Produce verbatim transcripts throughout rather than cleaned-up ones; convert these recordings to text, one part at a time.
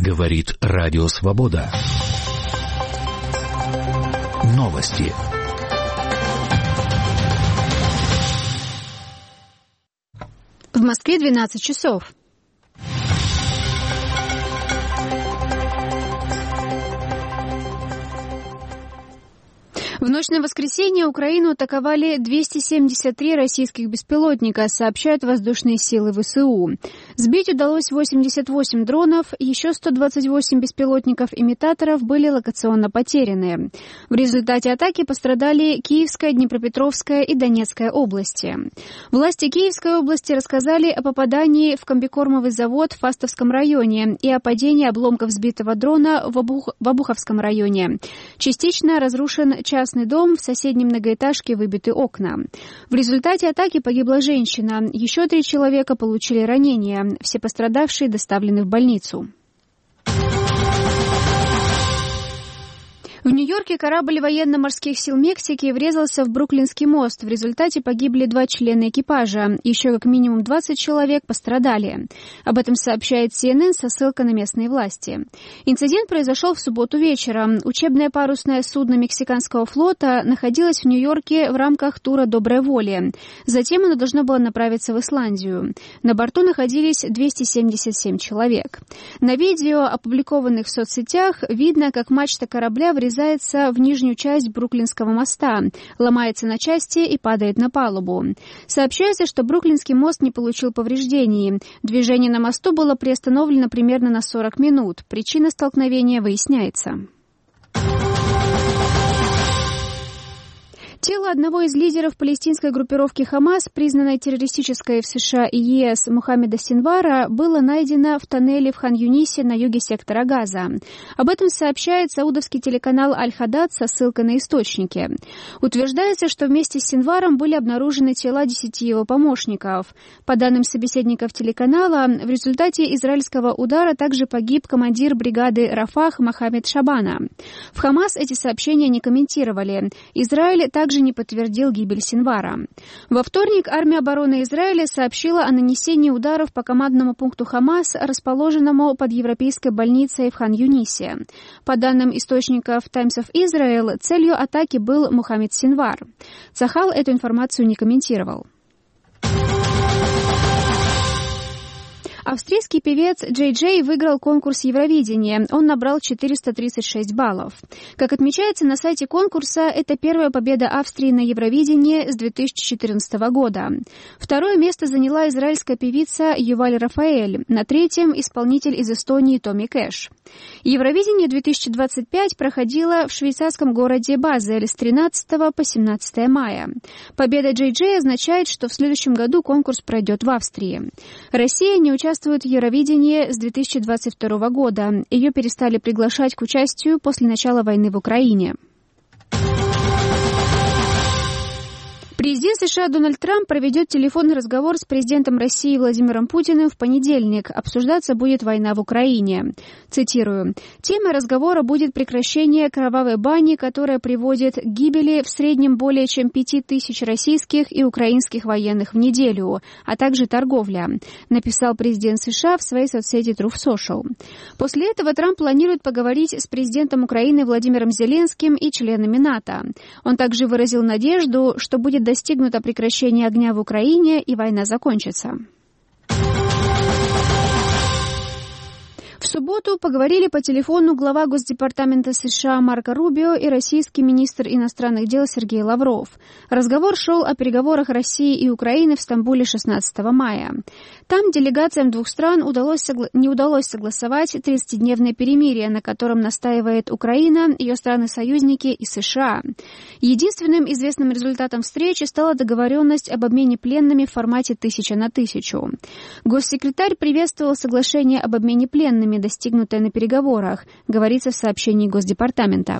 Говорит Радио Свобода. Новости. В Москве двенадцать часов. В ночь на воскресенье Украину атаковали двести семьдесят три российских беспилотника, сообщают воздушные силы ВСУ. Сбить удалось восемьдесят восемь дронов, еще сто двадцать восемь беспилотников-имитаторов были локационно потеряны. В результате атаки пострадали Киевская, Днепропетровская и Донецкая области. Власти Киевской области рассказали о попадании в комбикормовый завод в Фастовском районе и о падении обломков сбитого дрона в, Обух... в Обуховском районе. Частично разрушен частный дом, в соседней многоэтажке выбиты окна. В результате атаки погибла женщина. Еще три человека получили ранения. Все пострадавшие доставлены в больницу. В Нью-Йорке корабль военно-морских сил Мексики врезался в Бруклинский мост. В результате погибли два члена экипажа. Еще как минимум двадцать человек пострадали. Об этом сообщает Си Эн Эн со ссылкой на местные власти. Инцидент произошел в субботу вечером. Учебное парусное судно Мексиканского флота находилось в Нью-Йорке в рамках тура «Доброй воли». Затем оно должно было направиться в Исландию. На борту находились двести семьдесят семь человек. На видео, опубликованных в соцсетях, видно, как мачта корабля врезается в нижнюю часть Бруклинского моста, ломается на части и падает на палубу. Сообщается, что Бруклинский мост не получил повреждений. Движение на мосту было приостановлено примерно на сорок минут. Причина столкновения выясняется. Тело одного из лидеров палестинской группировки «Хамас», признанной террористической в США и Е С, Мухаммеда Синвара, было найдено в тоннеле в Хан-Юнисе на юге сектора Газа. Об этом сообщает саудовский телеканал Аль-Хадад со ссылкой на источники. Утверждается, что вместе с Синваром были обнаружены тела десяти его помощников. По данным собеседников телеканала, в результате израильского удара также погиб командир бригады Рафах Мохаммед Шабана. В «Хамас» эти сообщения не комментировали. Израиль также не подтвердил гибель Синвара. Во вторник армия обороны Израиля сообщила о нанесении ударов по командному пункту «Хамас», расположенному под европейской больницей в Хан-Юнисе. По данным источников Times of Israel, целью атаки был Мухаммед Синвар. Цахал эту информацию не комментировал. Австрийский певец Джей Джей выиграл конкурс Евровидения. Он набрал четыреста тридцать шесть баллов. Как отмечается на сайте конкурса, это первая победа Австрии на Евровидении с две тысячи четырнадцатого года. Второе место заняла израильская певица Юваль Рафаэль. На третьем – исполнитель из Эстонии Томми Кэш. Евровидение две тысячи двадцать пять проходило в швейцарском городе Базель с тринадцатого по семнадцатое мая. Победа Джей Джей означает, что в следующем году конкурс пройдет в Австрии. Россия не участвует в Евровидении с две тысячи двадцать второго года. Ее перестали приглашать к участию после начала войны в Украине. Президент США Дональд Трамп проведет телефонный разговор с президентом России Владимиром Путиным в понедельник. Обсуждаться будет война в Украине. Цитирую. «Темой разговора будет прекращение кровавой бани, которая приводит к гибели в среднем более чем пяти тысяч российских и украинских военных в неделю, а также торговля», написал президент США в своей соцсети Truth Social. После этого Трамп планирует поговорить с президентом Украины Владимиром Зеленским и членами НАТО. Он также выразил надежду, что будет достигнуто прекращение огня в Украине и война закончится. В субботу поговорили по телефону глава Госдепартамента США Марко Рубио и российский министр иностранных дел Сергей Лавров. Разговор шел о переговорах России и Украины в Стамбуле шестнадцатого мая. Там делегациям двух стран удалось согла... не удалось согласовать тридцатидневное перемирие, на котором настаивает Украина, ее страны-союзники и США. Единственным известным результатом встречи стала договоренность об обмене пленными в формате тысяча на тысячу. Госсекретарь приветствовал соглашение об обмене пленными, достигнутое на переговорах, говорится в сообщении Госдепартамента.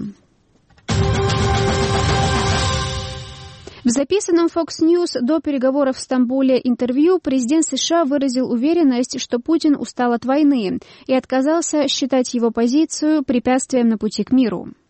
В записанном Fox News до переговоров в Стамбуле интервью президент США выразил уверенность, что Путин устал от войны и отказался считать его позицию препятствием на пути к миру.